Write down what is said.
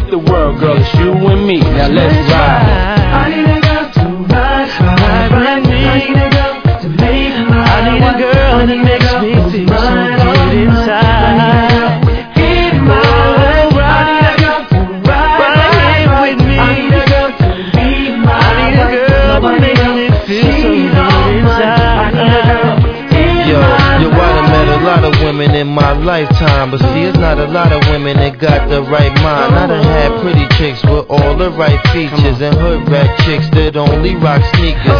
the world, girl, it's you and me. Now let's ride. I need a girl to ride with me. I need a girl to make my I need a girl that makes me feel so good inside. In my life, I need a girl to ride with me. I need a girl to be my I need a girl that makes me feel so good inside. Yo, I met a lot of women in my lifetime, but see, it's not a lot of women that got the right mind. I done had pretty chicks with all the right features and hood rat chicks that only rock sneakers.